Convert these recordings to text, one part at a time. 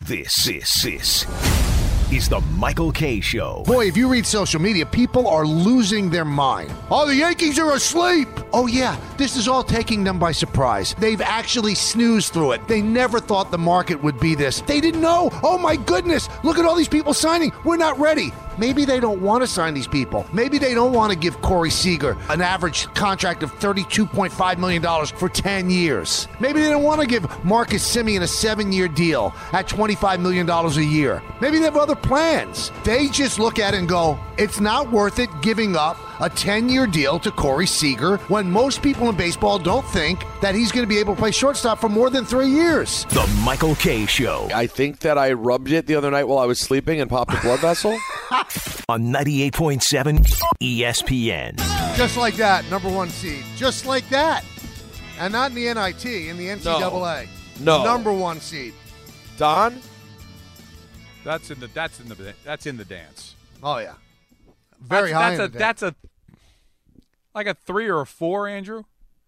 This is the Michael Kay Show. Boy, if you read social media, people are losing their mind. Oh, the Yankees are asleep. Oh, yeah, this is all taking them by surprise. They've actually snoozed through it. They never thought the market would be this. They didn't know. Oh, my goodness. Look at all these people signing. We're not ready. Maybe they don't want to sign these people. Maybe they don't want to give Corey Seager an average contract of $32.5 million for 10 years. Maybe they don't want to give Marcus Semien a 7-year deal at $25 million a year. Maybe they have other plans. They just look at it and go, it's not worth it giving up a 10-year deal to Corey Seager when most people in baseball don't think that he's going to be able to play shortstop for more than 3 years. The Michael Kay Show. I think that I rubbed it the other night while I was sleeping and popped a blood vessel. On 98.7 ESPN. Just like that, number one seed. Just like that. And not in the NIT, in the NCAA. No. Number one seed. Don? That's in the dance. Oh, yeah. Very high in the dance. That's like a 3 or a 4, Andrew?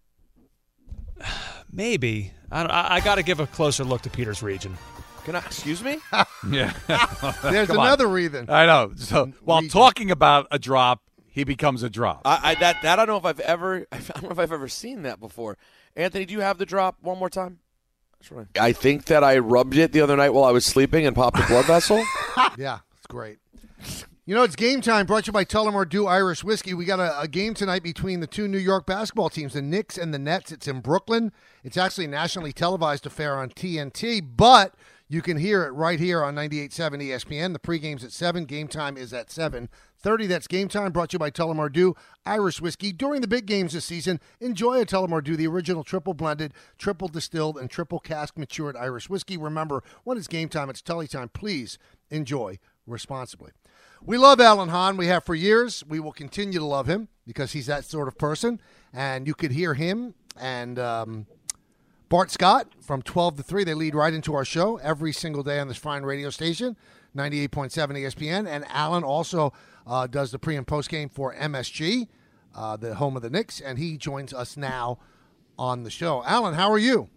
Maybe. I got to give a closer look to Peter's region. Excuse me? Yeah. There's another reason. I know. So while talking about a drop, he becomes a drop. I don't know if I've ever seen that before. Anthony, do you have the drop one more time? I think that I rubbed it the other night while I was sleeping and popped a blood vessel. Yeah, it's great. You know, it's game time, brought to you by Tullamore Dew Irish Whiskey. We got a game tonight between the two New York basketball teams, the Knicks and the Nets. It's in Brooklyn. It's actually a nationally televised affair on TNT, but you can hear it right here on 98.7 ESPN. The pregame's at 7. Game time is at 7:30. That's game time, brought to you by Tullamore Dew Irish Whiskey. During the big games this season, enjoy a Tullamore Dew, the original triple blended, triple distilled, and triple cask matured Irish whiskey. Remember, when it's game time, it's Tully time. Please enjoy responsibly. We love Alan Hahn. We have for years. We will continue to love him because he's that sort of person. And you could hear him and Bart Scott from 12 to 3. They lead right into our show every single day on this fine radio station, 98.7 ESPN. And Alan also does the pre- and post-game for MSG, the home of the Knicks, and he joins us now on the show. Alan, how are you?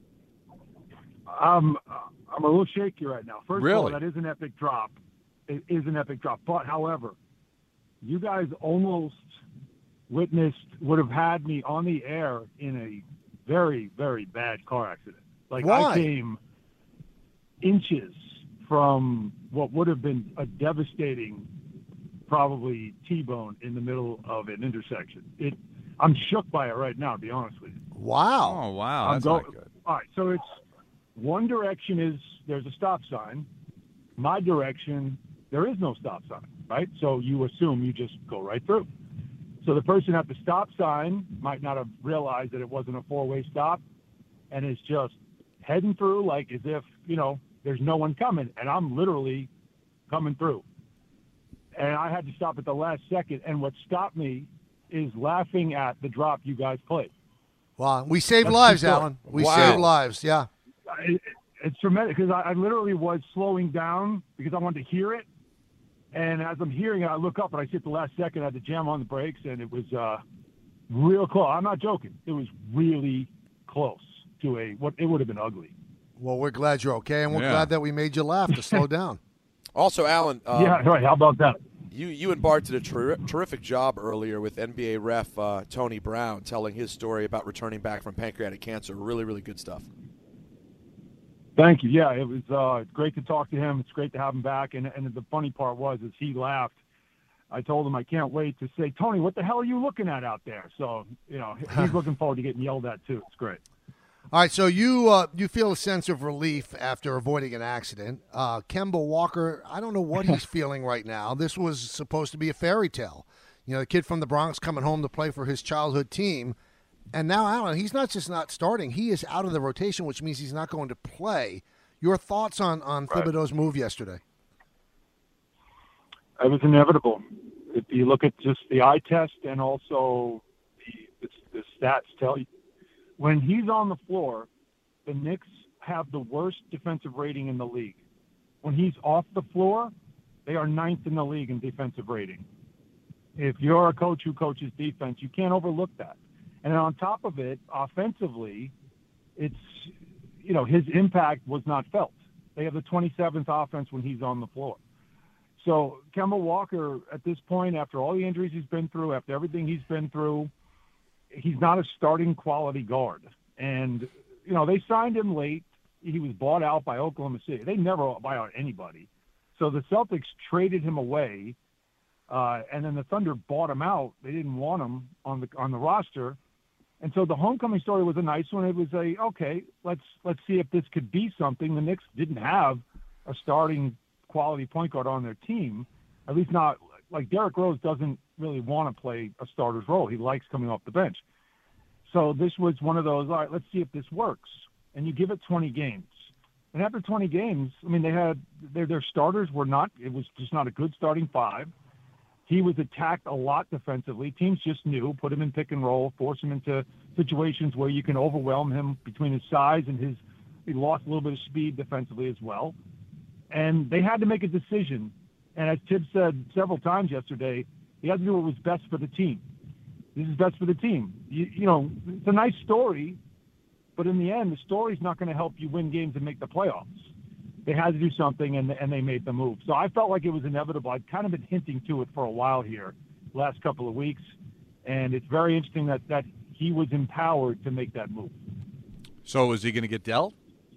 I'm a little shaky right now. First of all, Really? that is an epic drop. It is an epic drop. But, however, you guys almost would have had me on the air in a very, very bad car accident. Like, Why? I came inches from what would have been a devastating, probably T-bone in the middle of an intersection. I'm shook by it right now, to be honest with you. Wow. Oh, wow. That's not good. All right, so it's one direction is there's a stop sign. My direction, there is no stop sign, right? So you assume you just go right through. So the person at the stop sign might not have realized that it wasn't a four-way stop and is just heading through like as if, there's no one coming, and I'm literally coming through. And I had to stop at the last second, and what stopped me is laughing at the drop you guys played. Wow. We save That's lives, too short. Alan. We Wow. save lives, yeah. It's tremendous because I literally was slowing down because I wanted to hear it. And as I'm hearing it, I look up and I see at the last second I had to jam on the brakes, and it was real close. I'm not joking. It was really close to what it would have been ugly. Well, we're glad you're okay, and we're glad that we made you laugh to slow down. Also, Alan, Yeah, right. How about that? you and Bart did a terrific job earlier with NBA ref Tony Brown telling his story about returning back from pancreatic cancer. Really, really good stuff. Thank you. Yeah, it was great to talk to him. It's great to have him back. And the funny part was he laughed. I told him I can't wait to say, Tony, what the hell are you looking at out there? So, he's looking forward to getting yelled at, too. It's great. All right, so you feel a sense of relief after avoiding an accident. Kemba Walker, I don't know what he's feeling right now. This was supposed to be a fairy tale. The kid from the Bronx coming home to play for his childhood team. And now, Alan, he's not just not starting. He is out of the rotation, which means he's not going to play. Your thoughts on Thibodeau's move yesterday? It was inevitable. If you look at just the eye test and also the stats tell you, when he's on the floor, the Knicks have the worst defensive rating in the league. When he's off the floor, they are 9th in the league in defensive rating. If you're a coach who coaches defense, you can't overlook that. And on top of it, offensively, it's, his impact was not felt. They have the 27th offense when he's on the floor. So Kemba Walker, at this point, after all the injuries he's been through, after everything he's been through, he's not a starting quality guard. And, they signed him late. He was bought out by Oklahoma City. They never buy out anybody. So the Celtics traded him away, and then the Thunder bought him out. They didn't want him on the roster. And so the homecoming story was a nice one. It was okay, let's see if this could be something. The Knicks didn't have a starting quality point guard on their team, at least not like Derrick Rose doesn't really want to play a starter's role. He likes coming off the bench. So this was one of those, all right, let's see if this works. And you give it 20 games. And after 20 games, I mean, they had their starters were not, it was just not a good starting five. He was attacked a lot defensively. Teams just knew, put him in pick and roll, force him into situations where you can overwhelm him between his size and he lost a little bit of speed defensively as well. And they had to make a decision. And as Tibbs said several times yesterday, he had to do what was best for the team. This is best for the team. It's a nice story, but in the end, the story's not going to help you win games and make the playoffs. They had to do something, and they made the move. So I felt like it was inevitable. I'd kind of been hinting to it for a while here, last couple of weeks, and it's very interesting that he was empowered to make that move. So is he going to get dealt?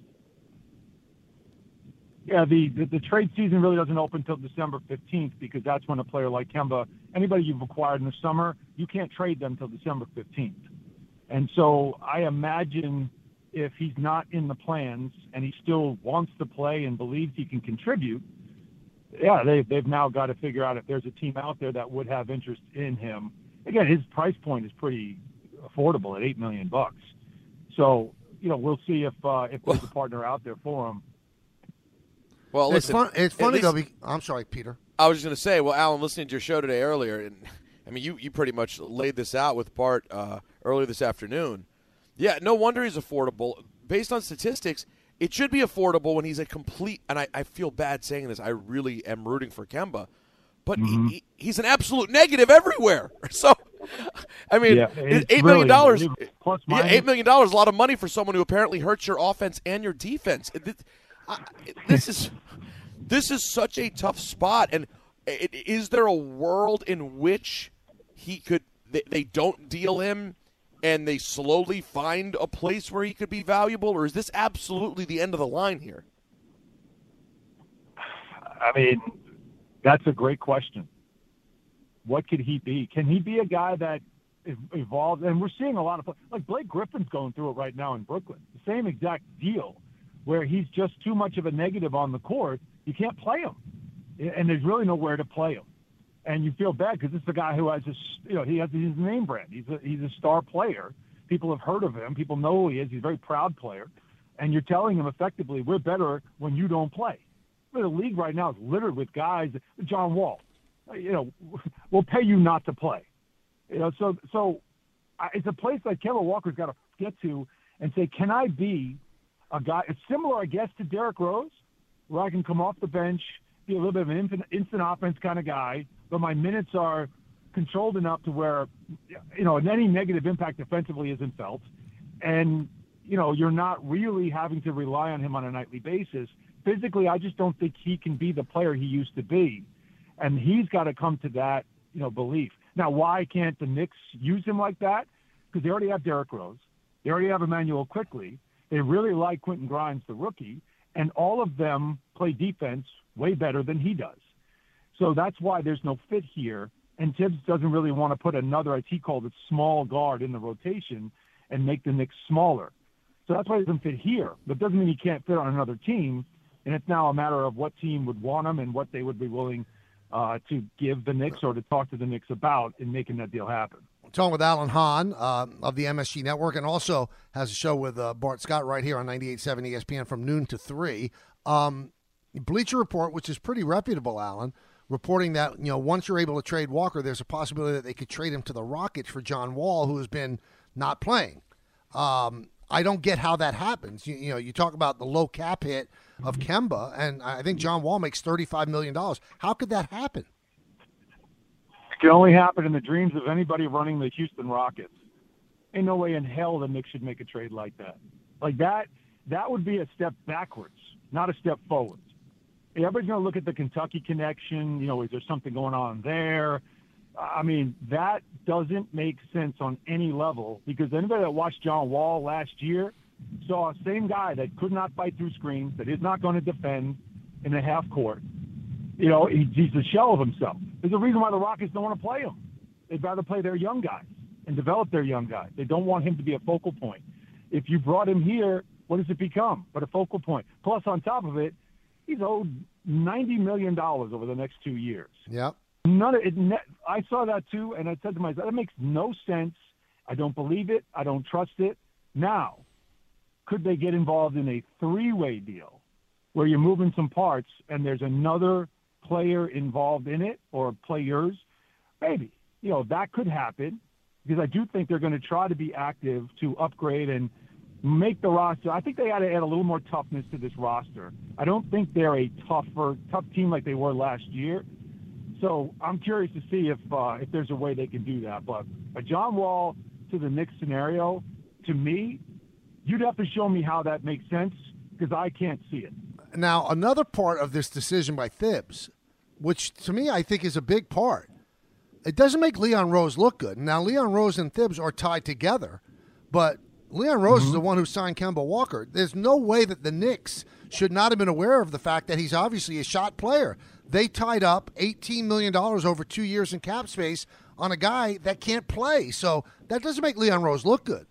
Yeah, the trade season really doesn't open until December 15th because that's when a player like Kemba, anybody you've acquired in the summer, you can't trade them until December 15th. And so I imagine if he's not in the plans and he still wants to play and believes he can contribute, yeah, they've now got to figure out if there's a team out there that would have interest in him. Again, his price point is pretty affordable at $8 million. So, we'll see if there's a partner out there for him. Well, listen, it's funny though. I'm sorry, Peter. I was just going to say, well, Alan, listening to your show today earlier, and I mean, you pretty much laid this out with Bart earlier this afternoon. Yeah, no wonder he's affordable. Based on statistics, it should be affordable when he's a complete, and I feel bad saying this, I really am rooting for Kemba, but he's an absolute negative everywhere. So, I mean, $8 million, $8 million is a lot of money for someone who apparently hurts your offense and your defense. This is such a tough spot, and is there a world in which they don't deal him and they slowly find a place where he could be valuable, or is this absolutely the end of the line here? I mean, that's a great question. What could he be? Can he be a guy that evolves? And we're seeing a lot of like Blake Griffin's going through it right now in Brooklyn. The same exact deal, where he's just too much of a negative on the court. You can't play him, and there's really nowhere to play him. And you feel bad because it's a guy who has he has his name brand. He's a star player. People have heard of him. People know who he is. He's a very proud player. And you're telling him effectively, we're better when you don't play. The league right now is littered with guys. John Wall, we'll pay you not to play. So it's a place like Kemba Walker's got to get to and say, can I be a guy? It's similar, I guess, to Derrick Rose, where I can come off the bench, be a little bit of an instant offense kind of guy, but my minutes are controlled enough to where, any negative impact defensively isn't felt. And, you're not really having to rely on him on a nightly basis. Physically, I just don't think he can be the player he used to be. And he's got to come to that, belief. Now, why can't the Knicks use him like that? Because they already have Derrick Rose. They already have Emmanuel Quickley. They really like Quentin Grimes, the rookie. And all of them play defense way better than he does. So that's why there's no fit here. And Tibbs doesn't really want to put another, as he called it, small guard in the rotation and make the Knicks smaller. So that's why he doesn't fit here. But doesn't mean he can't fit on another team. And it's now a matter of what team would want him and what they would be willing to give the Knicks or to talk to the Knicks about in making that deal happen. I'm talking with Alan Hahn of the MSG Network, and also has a show with Bart Scott right here on 98.7 ESPN from noon to 3. Bleacher Report, which is pretty reputable, Alan, reporting that once you're able to trade Walker, there's a possibility that they could trade him to the Rockets for John Wall, who has been not playing. I don't get how that happens. You talk about the low cap hit of Kemba, and I think John Wall makes $35 million. How could that happen? It can only happen in the dreams of anybody running the Houston Rockets. Ain't no way in hell the Knicks should make a trade like that. Like that would be a step backwards, not a step forward. Everybody's going to look at the Kentucky connection. Is there something going on there? I mean, that doesn't make sense on any level, because anybody that watched John Wall last year saw a same guy that could not fight through screens, that is not going to defend in the half court. He's a shell of himself. There's a reason why the Rockets don't want to play him. They'd rather play their young guys and develop their young guys. They don't want him to be a focal point. If you brought him here, what does it become but a focal point? Plus, on top of it, he's owed $90 million over the next 2 years. Yep. I saw that too, and I said to myself, that makes no sense. I don't believe it. I don't trust it. Now, could they get involved in a three-way deal where you're moving some parts and there's another player involved in it, or players? Maybe. That could happen, because I do think they're going to try to be active to upgrade and make the roster. I think they got to add a little more toughness to this roster. I don't think they're a tough team like they were last year. So I'm curious to see if there's a way they can do that. But a John Wall to the Knicks scenario, to me, you'd have to show me how that makes sense, because I can't see it. Now, another part of this decision by Thibs, which to me I think is a big part, it doesn't make Leon Rose look good. Now, Leon Rose and Thibs are tied together, but Leon Rose is the one who signed Kemba Walker. There's no way that the Knicks should not have been aware of the fact that he's obviously a shot player. They tied up $18 million over 2 years in cap space on a guy that can't play. So that doesn't make Leon Rose look good.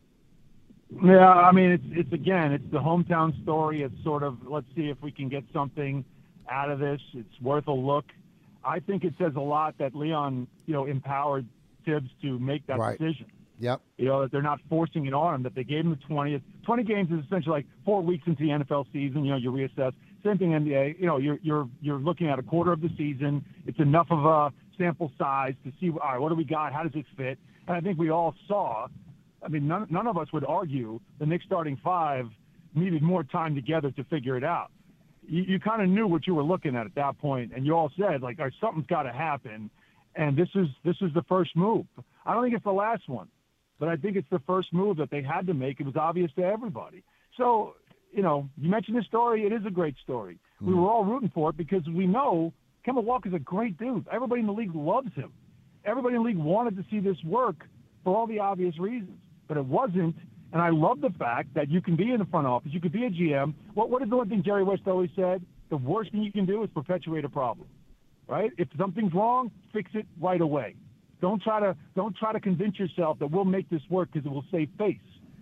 Yeah, I mean, it's the hometown story. It's sort of, let's see if we can get something out of this. It's worth a look. I think it says a lot that Leon, empowered Thibs to make that decision. Yep. That they're not forcing it on him, that they gave him the 20th. 20 games is essentially like 4 weeks into the NFL season. You reassess. Same thing NBA. You're looking at a quarter of the season. It's enough of a sample size to see, all right, what do we got? How does it fit? And I think we all saw, I mean, none of us would argue the Knicks starting five needed more time together to figure it out. You kind of knew what you were looking at that point, and you all said, like, all right, something's got to happen, and this is the first move. I don't think it's the last one, but I think it's the first move that they had to make. It was obvious to everybody. So, you mentioned this story. It is a great story. We were all rooting for it because we know Kemba Walker's a great dude. Everybody in the league loves him. Everybody in the league wanted to see this work for all the obvious reasons, but it wasn't. And I love the fact that you can be in the front office, you could be a GM. What is the one thing Jerry West always said? The worst thing you can do is perpetuate a problem, right? If something's wrong, fix it right away. Don't try to convince yourself that we'll make this work because it will save face.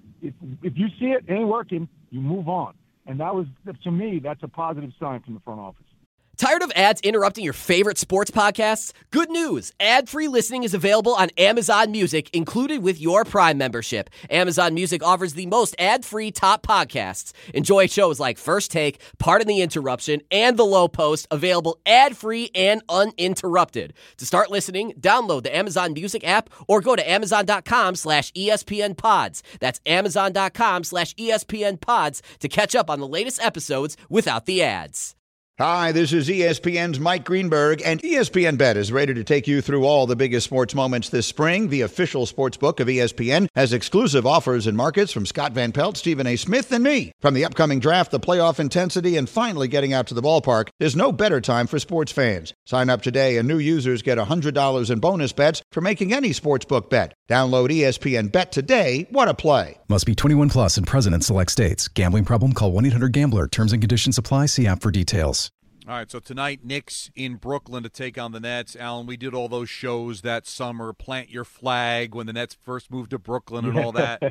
If you see it ain't working, you move on. And that was, to me, that's a positive sign from the front office. Tired of ads interrupting your favorite sports podcasts? Good news! Ad-free listening is available on Amazon Music, included with your Prime membership. Amazon Music offers the most ad-free top podcasts. Enjoy shows like First Take, Pardon the Interruption, and The Low Post, available ad-free and uninterrupted. To start listening, download the Amazon Music app or go to Amazon.com/ESPN Pods. That's Amazon.com/ESPN Pods to catch up on the latest episodes without the ads. Hi, this is ESPN's Mike Greenberg, and ESPN Bet is ready to take you through all the biggest sports moments this spring. The official sports book of ESPN has exclusive offers and markets from Scott Van Pelt, Stephen A. Smith, and me. From the upcoming draft, the playoff intensity, and finally getting out to the ballpark, there's no better time for sports fans. Sign up today, and new users get $100 in bonus bets for making any sportsbook bet. Download ESPN Bet today. What a play. Must be 21 plus and present in select states. Gambling problem? Call 1-800-GAMBLER. Terms and conditions apply. See app for details. All right, so tonight, Knicks in Brooklyn to take on the Nets. Alan, we did all those shows that summer, Plant Your Flag, when the Nets first moved to Brooklyn and all that.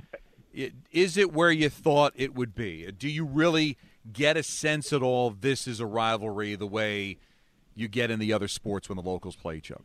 Is it where you thought it would be? Do you really get a sense at all this is a rivalry the way you get in the other sports when the locals play each other?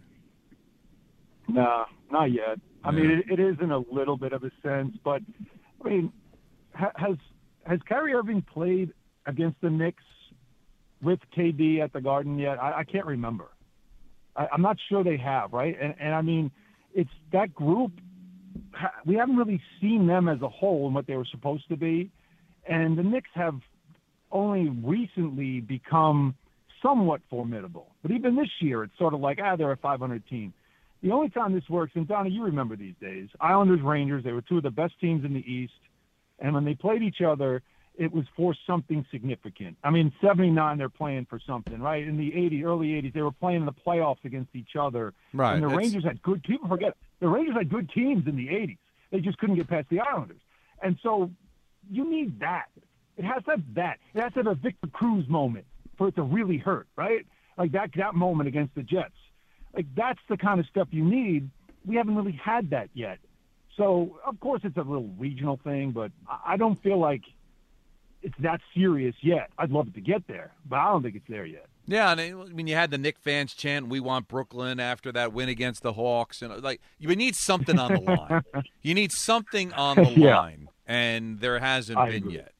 No, not yet. I mean, it is in a little bit of a sense, but, I mean, has Kyrie Irving played against the Knicks with KD at the Garden yet? I can't remember. I'm not sure they have, right? And I mean, it's that group, we haven't really seen them as a whole and what they were supposed to be. And the Knicks have only recently become somewhat formidable. But even this year, it's sort of like, they're a 500 team. The only time this works, and Donna, you remember these days, Islanders, Rangers, they were two of the best teams in the East. And when they played each other, it was for something significant. I mean, 79, they're playing for something, right? In the early 80s, they were playing in the playoffs against each other. Right. And the Rangers had good – people forget, the Rangers had good teams in the 80s. They just couldn't get past the Islanders. And so you need that. It has to have that. It has to have a Victor Cruz moment for it to really hurt, right? Like that moment against the Jets. Like, that's the kind of stuff you need. We haven't really had that yet. So, of course, it's a little regional thing, but I don't feel like it's that serious yet. I'd love it to get there, but I don't think it's there yet. Yeah, and I mean, you had the Knick fans chant, "We want Brooklyn," after that win against the Hawks. And, like, you need something on the line. You need something on the line, and there hasn't been yet.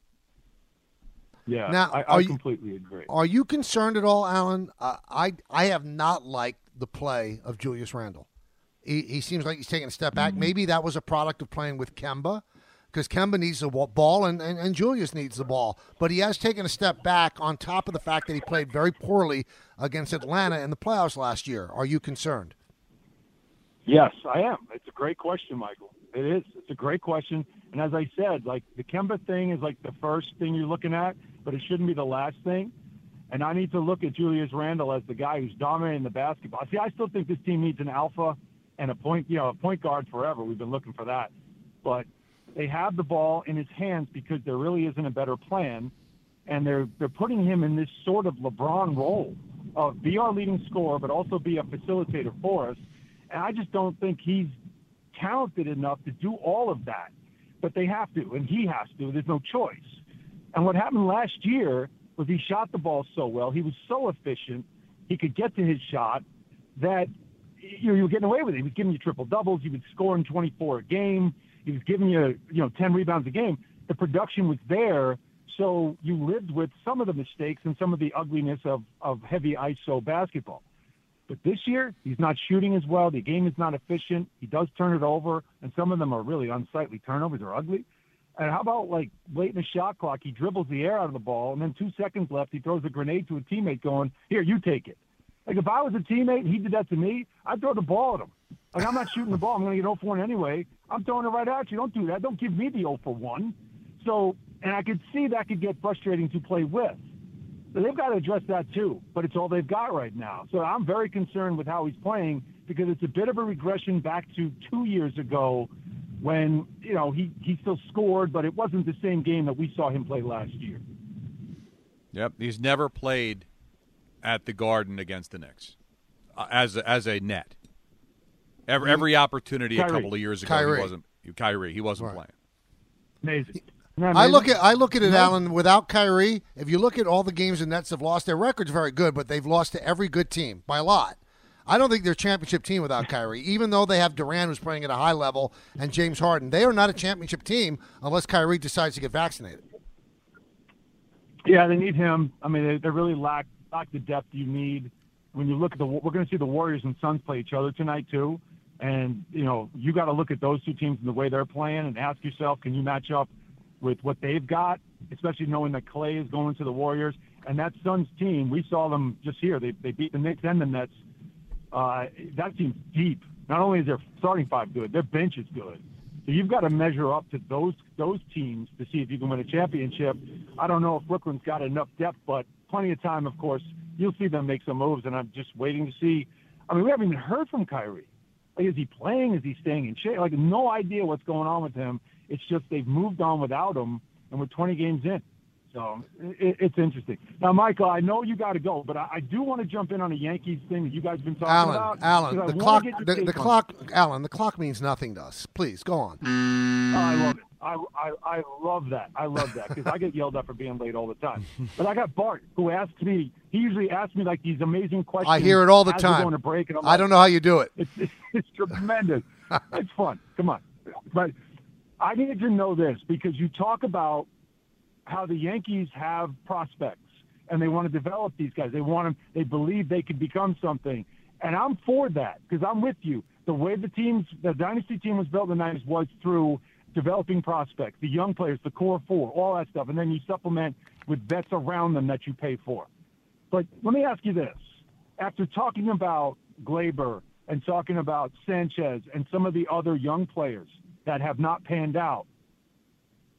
Yeah, now, I completely agree. Are you concerned at all, Alan? I have not liked the play of Julius Randle. He seems like he's taking a step back. Maybe that was a product of playing with Kemba, because Kemba needs the ball and Julius needs the ball. But he has taken a step back on top of the fact that he played very poorly against Atlanta in the playoffs last year. Are you concerned? Yes, I am. It's a great question, Michael. It is. It's a great question. And as I said, like, the Kemba thing is like the first thing you're looking at, but it shouldn't be the last thing. And I need to look at Julius Randle as the guy who's dominating the basketball. See, I still think this team needs an alpha and a point guard forever. We've been looking for that. But they have the ball in his hands because there really isn't a better plan. And they're putting him in this sort of LeBron role of be our leading scorer, but also be a facilitator for us. And I just don't think he's talented enough to do all of that. But they have to, and he has to. There's no choice. And what happened last year was he shot the ball so well. He was so efficient. He could get to his shot that you were getting away with it. He was giving you triple doubles. He was scoring 24 a game. He was giving you 10 rebounds a game. The production was there, so you lived with some of the mistakes and some of the ugliness of heavy ISO basketball. But this year, he's not shooting as well. The game is not efficient. He does turn it over, and some of them are really unsightly turnovers. They're ugly. And how about, like, late in the shot clock, he dribbles the air out of the ball, and then 2 seconds left, he throws a grenade to a teammate going, "Here, you take it." Like, if I was a teammate and he did that to me, I'd throw the ball at him. Like, I'm not shooting the ball. I'm going to get 0 for 1 anyway. I'm throwing it right at you. Don't do that. Don't give me the 0 for 1. So, and I could see that could get frustrating to play with. So they've got to address that too, but it's all they've got right now. So I'm very concerned with how he's playing because it's a bit of a regression back to 2 years ago when, he still scored, but it wasn't the same game that we saw him play last year. Yep, he's never played at the Garden against the Knicks as a net. Every opportunity Kyrie. A couple of years ago, he wasn't playing. Amazing. I look at it, Alan, without Kyrie. If you look at all the games the Nets have lost, their record's very good, but they've lost to every good team by a lot. I don't think they're a championship team without Kyrie, even though they have Durant who's playing at a high level and James Harden. They are not a championship team unless Kyrie decides to get vaccinated. Yeah, they need him. I mean, they really lack the depth you need. When you look at we're going to see the Warriors and Suns play each other tonight too, and you got to look at those two teams and the way they're playing and ask yourself, can you match up with what they've got, especially knowing that Clay is going to the Warriors. And that Suns team, we saw them just here. They beat the Knicks and the Nets. That team's deep. Not only is their starting five good, their bench is good. So you've got to measure up to those teams to see if you can win a championship. I don't know if Brooklyn's got enough depth, but plenty of time, of course. You'll see them make some moves, and I'm just waiting to see. I mean, we haven't even heard from Kyrie. Like, is he playing? Is he staying in shape? Like, no idea what's going on with him. It's just they've moved on without him, and we're 20 games in. So it's interesting. Now, Michael, I know you got to go, but I do want to jump in on a Yankees thing that you guys have been talking about. Alan, the clock means nothing to us. Please, go on. Oh, I love it. I love that. I love that because I get yelled at for being late all the time. But I got Bart, who asks me. He usually asks me like these amazing questions. I hear it all the as time. We're going to break, and I don't know how you do it. It's tremendous. It's fun. Come on. But I need to know this because you talk about how the Yankees have prospects and they want to develop these guys. They want them. They believe they could become something, and I'm for that because I'm with you. The way the dynasty team was built in the 90s was through developing prospects, the young players, the core four, all that stuff, and then you supplement with vets around them that you pay for. But let me ask you this. After talking about Glaber and talking about Sanchez and some of the other young players that have not panned out,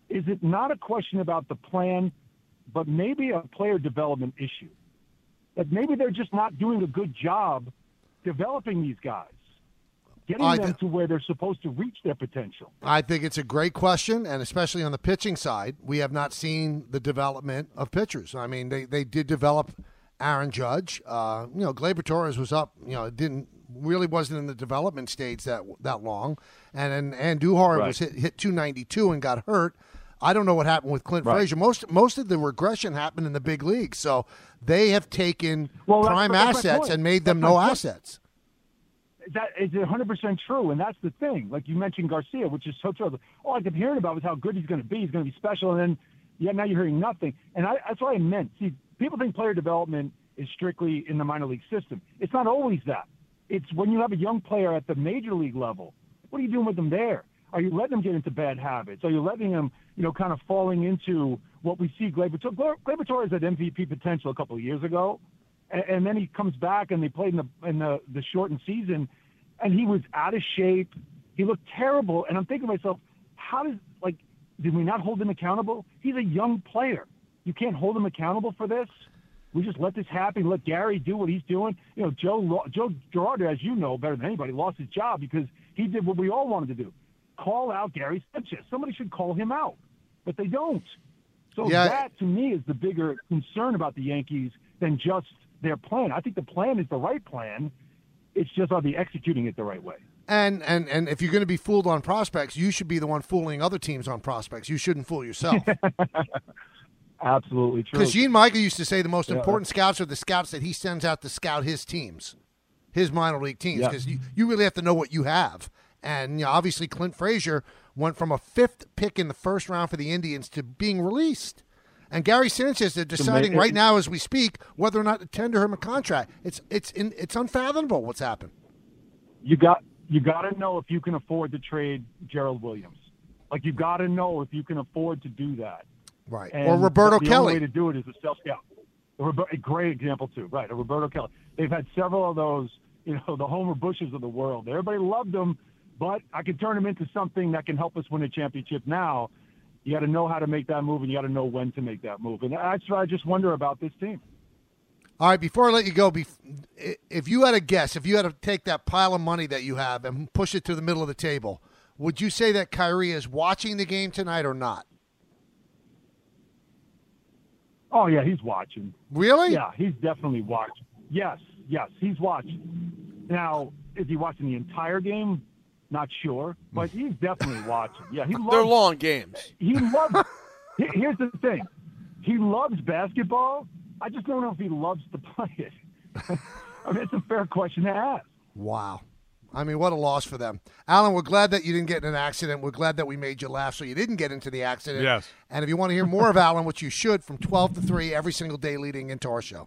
is it not a question about the plan, but maybe a player development issue? That maybe they're just not doing a good job developing these guys, getting them to where they're supposed to reach their potential. I think it's a great question, and especially on the pitching side, we have not seen the development of pitchers. I mean, they did develop Aaron Judge. Gleyber Torres was up. Really wasn't in the development stage that long, and Andujar was hit 292 and got hurt. I don't know what happened with Clint Frazier. Most of the regression happened in the big leagues. So they have taken prime assets and made them no assets. That is 100% true, and that's the thing. Like you mentioned Garcia, which is so true. All I kept hearing about was how good he's going to be. He's going to be special, and then now you're hearing nothing. And that's what I meant. See, people think player development is strictly in the minor league system. It's not always that. It's when you have a young player at the major league level. What are you doing with them there? Are you letting them get into bad habits? Are you letting them, kind of falling into what we see Gleyber Torres had MVP potential a couple of years ago, and then he comes back and they played in the shortened season, and he was out of shape. He looked terrible, and I'm thinking to myself, did we not hold him accountable? He's a young player. You can't hold him accountable for this. We just let this happen. Let Gary do what he's doing. Joe Girardi, as you know better than anybody, lost his job because he did what we all wanted to do. Call out Gary Sanchez. Somebody should call him out, but they don't. So that, to me, is the bigger concern about the Yankees than just their plan. I think the plan is the right plan. It's just, are they executing it the right way? And if you're going to be fooled on prospects, you should be the one fooling other teams on prospects. You shouldn't fool yourself. Absolutely true. Because Gene Michael used to say the most important scouts are the scouts that he sends out to scout his teams, his minor league teams, because you really have to know what you have. And obviously Clint Frazier went from a 5th pick in the first round for the Indians to being released. And Gary Sanchez, they're deciding right now as we speak whether or not to tender him a contract. It's unfathomable what's happened. You got to know if you can afford to trade Gerald Williams. Like, you got to know if you can afford to do that. Right. And or Roberto the Kelly. The only way to do it is a self-scout. A great example, too. Right, a Roberto Kelly. They've had several of those, the Homer Bushes of the world. Everybody loved them, but I can turn them into something that can help us win a championship now. You got to know how to make that move, and you got to know when to make that move. And that's what I just wonder about this team. All right, before I let you go, if you had a guess, if you had to take that pile of money that you have and push it to the middle of the table, would you say that Kyrie is watching the game tonight or not? Oh, yeah, he's watching. Really? Yeah, he's definitely watching. Yes, he's watching. Now, is he watching the entire game? Not sure, but he's definitely watching. Yeah, they're long games. He loves. Here's the thing: he loves basketball. I just don't know if he loves to play it. I mean, it's a fair question to ask. Wow. I mean, what a loss for them. Alan, we're glad that you didn't get in an accident. We're glad that we made you laugh so you didn't get into the accident. Yes. And if you want to hear more of Alan, which you should, from 12 to 3 every single day leading into our show.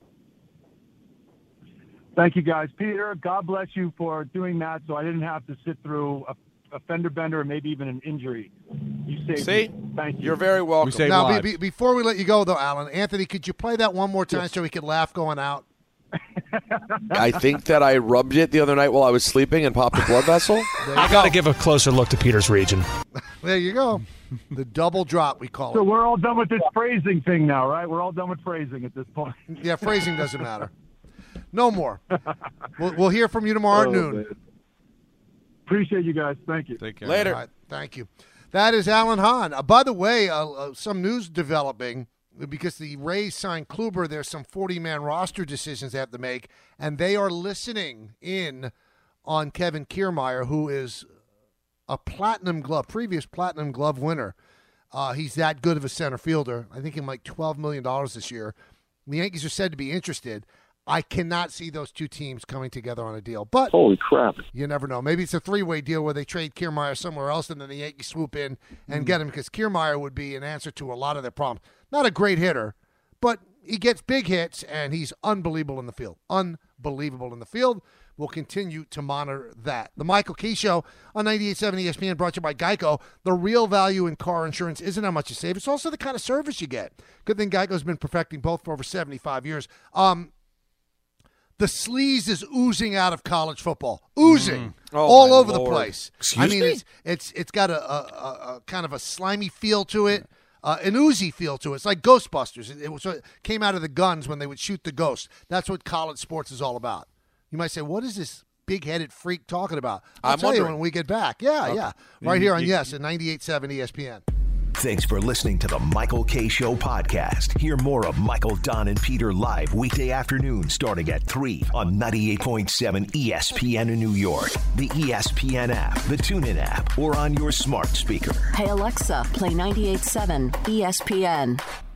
Thank you, guys. Peter, God bless you for doing that so I didn't have to sit through a fender bender or maybe even an injury. You saved me. Thank you. You're very welcome. Now, before we let you go, though, Alan, Anthony, could you play that one more time so we could laugh going out? I think that I rubbed it the other night while I was sleeping and popped a blood vessel. I got to give a closer look to Peter's region. There you go. The double drop, we call it. So we're all done with this phrasing thing now, right? We're all done with phrasing at this point. Yeah, phrasing doesn't matter. No more. We'll hear from you tomorrow at noon. Man. Appreciate you guys. Thank you. Take care. Later. All right, thank you. That is Alan Hahn. By the way, some news developing. Because the Rays signed Kluber, there's some 40-man roster decisions they have to make, and they are listening in on Kevin Kiermaier, who is a previous Platinum Glove winner. He's that good of a center fielder. I think he might $12 million this year. The Yankees are said to be interested. I cannot see those two teams coming together on a deal. But holy crap, you never know. Maybe it's a 3-way deal where they trade Kiermaier somewhere else, and then the Yankees swoop in and get him, because Kiermaier would be an answer to a lot of their problems. Not a great hitter, but he gets big hits, and he's unbelievable in the field. Unbelievable in the field. We'll continue to monitor that. The Michael Key Show on 98.7 ESPN, brought to you by Geico. The real value in car insurance isn't how much you save. It's also the kind of service you get. Good thing Geico's been perfecting both for over 75 years. The sleaze is oozing out of college football, oozing Oh, all my over the Lord. place. Excuse me? It's got a kind of a slimy feel to it, an oozy feel to it. It's like Ghostbusters. It came out of the guns when they would shoot the ghost. That's what college sports is all about. You might say, what is this big-headed freak talking about? I'll tell you when we get back. Yeah. Right here on Yes at 98.7 ESPN. Thanks for listening to the Michael K. Show podcast. Hear more of Michael, Don, and Peter live weekday afternoon starting at 3 on 98.7 ESPN in New York, the ESPN app, the TuneIn app, or on your smart speaker. Hey, Alexa, play 98.7 ESPN.